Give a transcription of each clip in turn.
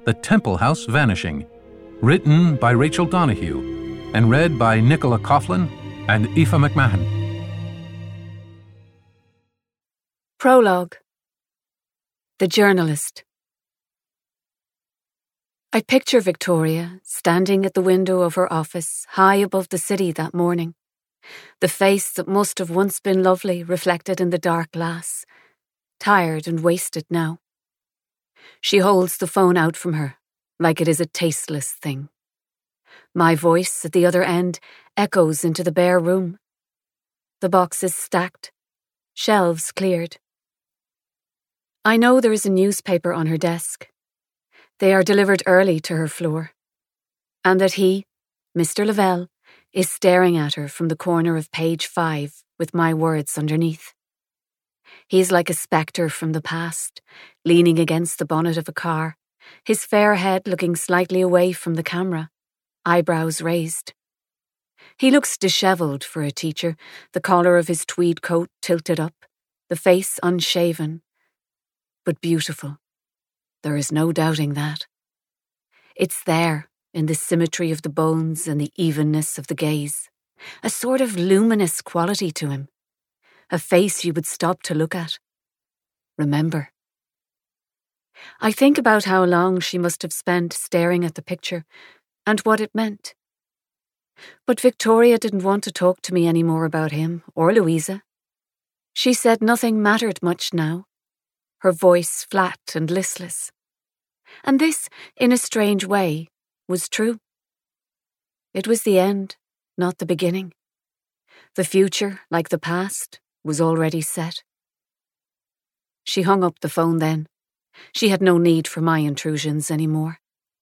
The Temple House Vanishing, written by Rachel Donahue and read by Nicola Coughlin and Aoife McMahon. Prologue. The Journalist. I picture Victoria standing at the window of her office high above the city that morning, the face that must have once been lovely reflected in the dark glass, tired and wasted now. She holds the phone out from her, like it is a tasteless thing. My voice at the other end echoes into the bare room. The boxes stacked, shelves cleared. I know there is a newspaper on her desk. They are delivered early to her floor, and that he, Mr. Lavelle, is staring at her from the corner of page 5 with my words underneath. He is like a spectre from the past, leaning against the bonnet of a car, his fair head looking slightly away from the camera, eyebrows raised. He looks dishevelled for a teacher, the collar of his tweed coat tilted up, the face unshaven, but beautiful. There is no doubting that. It's there, in the symmetry of the bones and the evenness of the gaze, a sort of luminous quality to him, a face you would stop to look at. Remember. I think about how long she must have spent staring at the picture and what it meant. But Victoria didn't want to talk to me any more about him or Louisa. She said nothing mattered much now, her voice flat and listless. And this, in a strange way, was true. It was the end, not the beginning. The future, like the past, was already set. She hung up the phone then. She had no need for my intrusions anymore.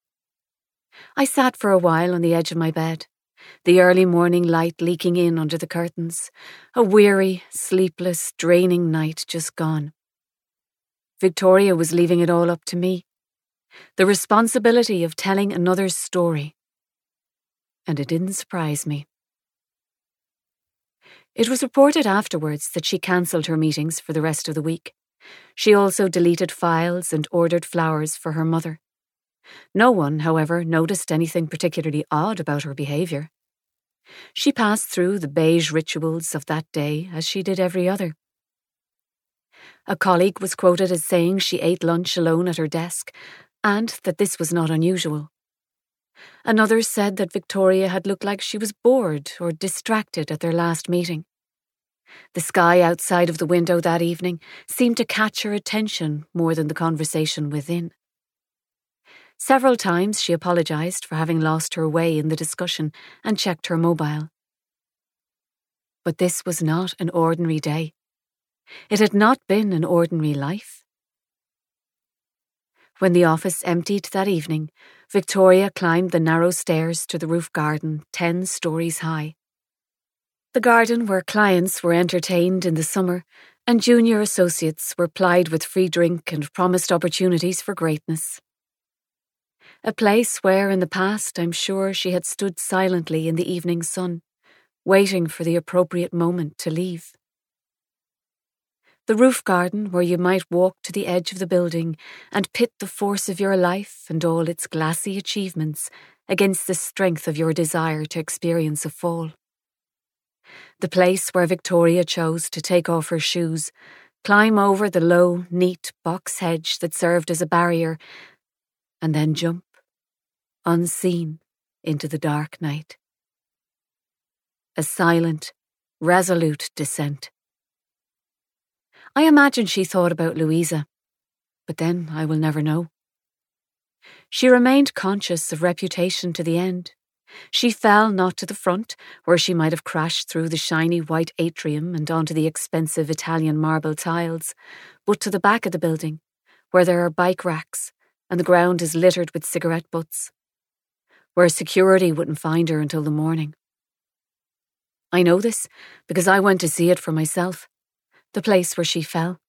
I sat for a while on the edge of my bed, the early morning light leaking in under the curtains, a weary, sleepless, draining night just gone. Victoria was leaving it all up to me, the responsibility of telling another's story. And it didn't surprise me. It was reported afterwards that she cancelled her meetings for the rest of the week. She also deleted files and ordered flowers for her mother. No one, however, noticed anything particularly odd about her behaviour. She passed through the beige rituals of that day as she did every other. A colleague was quoted as saying she ate lunch alone at her desk, and that this was not unusual. Another said that Victoria had looked like she was bored or distracted at their last meeting. The sky outside of the window that evening seemed to catch her attention more than the conversation within. Several times she apologised for having lost her way in the discussion and checked her mobile. But this was not an ordinary day. It had not been an ordinary life. When the office emptied that evening, Victoria climbed the narrow stairs to the roof garden 10 stories high. The garden where clients were entertained in the summer and junior associates were plied with free drink and promised opportunities for greatness. A place where in the past I'm sure she had stood silently in the evening sun, waiting for the appropriate moment to leave. The roof garden where you might walk to the edge of the building and pit the force of your life and all its glassy achievements against the strength of your desire to experience a fall. The place where Victoria chose to take off her shoes, climb over the low, neat box hedge that served as a barrier, and then jump, unseen, into the dark night. A silent, resolute descent. I imagine she thought about Louisa, but then I will never know. She remained conscious of reputation to the end. She fell not to the front, where she might have crashed through the shiny white atrium and onto the expensive Italian marble tiles, but to the back of the building, where there are bike racks and the ground is littered with cigarette butts, where security wouldn't find her until the morning. I know this because I went to see it for myself, the place where she fell.